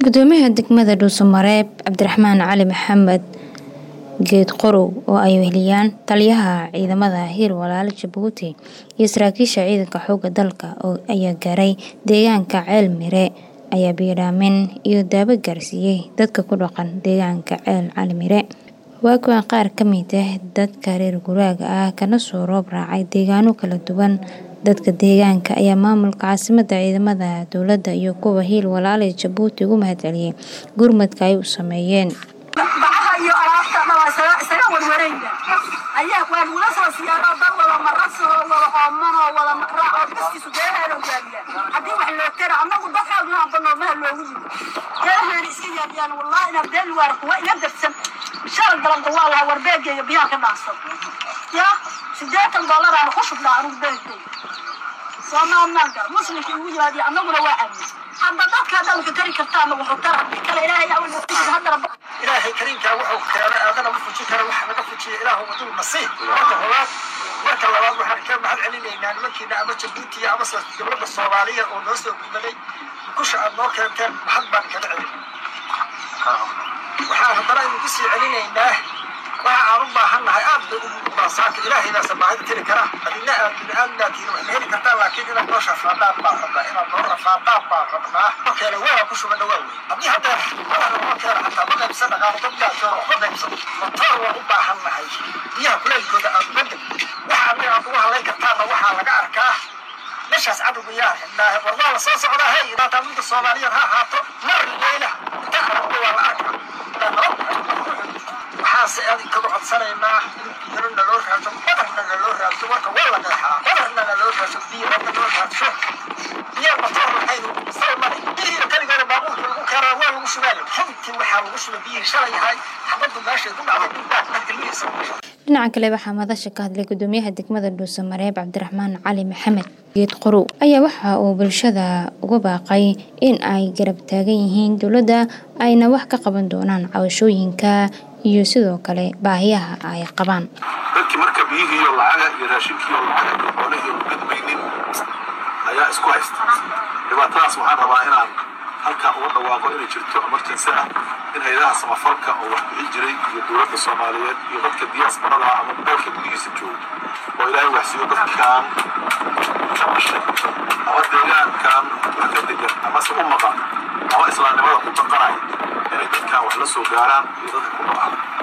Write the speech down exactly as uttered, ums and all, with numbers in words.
gudoomiyaha degmada Dhuusamareeb Cabdiraxmaan Cali Maxamed geed qorow oo ay weheliyaan taliyaha ciidamada Hiir Walaal Jabuuti iyo saraakiisha ciidanka xoogga dalka oo ayaa gaaray deegaanka Ceel Mire ayaa biiraamin iyo daawo gaarsiiyay dadka ku dhaqan deegaanka Ceel Cali Mire. waa kuwan qaar ka mid ah dadka reer guraaga ah kana soo roob raacay deegaano kala duwan. dadka deegaanka ayaa maamulka caasimadda ciidamada dawladda iyo kuwa Hiir Walaal Jabuuti ugu mahadceliyay gurmadka ay u sameeyeen. ayaa waan wala soo siyaaro dad wala maraso wala qoomano wala maqraac dadkiisu deegaano gaariya hadii wax loo tiro anagu dadkaaduna abano ma loogu yiri deegaano iska yaabiyaan wallahi ina been waar kuwa ina darsan shal galan walaha warbeegeeyo biyaa ka dhaafso ya sideetan dollar aan ku shubnaa anigu beegtay soomaaliga muslimku ugu yaadi anaguna waa caadi hadda dadka dalka tari kartaa ma wuxuu tar kale ilaahay yaa wada hadda إلهي كريم كان وحوك كان أنا وفوتي كان وح ما فوتي إله ومدول نصيب مرة هواك مرة الله وحنا كان محل علينا يعني ممكن نعمل جبوتي يا مصر قبل الصومالية والناس بالملاي كوش عنا كان كان محل بان كان علينا وحنا هضرنا نقصي علينا إنه وعارض الله حنا هيقابل بصاك إلهي ناس ما هذي تري كرا أدينا أدينا أدينا كيلو هني كتر لكن أنا بروش أفراد بعضنا أنا بروح أفراد بعضنا كان وين كوش من دواوي أبي هذا أنا ما كان حتى بدأ بسنة قال تبدأ تروح بدأ بسنة مطار وأبا حنا هاي بيها كل الجودة أبدا وحنا أبوها الله كتر وحنا لقى أركاه ليش أسعد وياه إنه والله صاص على هاي إذا تمد الصوماليين ها هاتو مر الليلة تخرب ولا أكل حاس هذه كذا عطسنا يرون اللور هاتو بدرنا اللور هاتو وقت ولا جاها بدرنا اللور هاتو دي بدرنا اللور هاتو يا مطار الحين صومالي دي كان يقول بابوه وكراوان وشمال حبتي وحاول وشمال بيه شري هاي حبضوا ماشي دول على الباب ما تكلمي dhinaca kale waxaa madasha ka hadlay gudoomiyaha degmada Dhuusamareeb Cabdiraxmaan Cali Maxamed geed qorow ayaa waxa uu bulshada uga baaqay in ay garab taagan yihiin dawladda ayna wax ka qaban doonaan cawshooyinka iyo sidoo kale baahiyaha ay qabaan. dadkii marka biyihii iyo lacag iyo raashinkii iyo lacag iyo xoolaha iyo gadbaynin ayaa isku haysta dhibaatadaas waxaan rabaa inaan halka uga dhawaaqo inay jirto emergency ah in hay'adaha samafalka oo wax bixin jiray iyo dawladda Soomaaliyeed iyo dadka diasporada ama dalka gudihiisa jooga oo ilaahay wax siiyo dadkan shabashay ama deegaankan wax ka degan ama si u maqan ama islaamnimada ku taqanay inay dadkan wax la soo gaaraan iyo dadka ku nool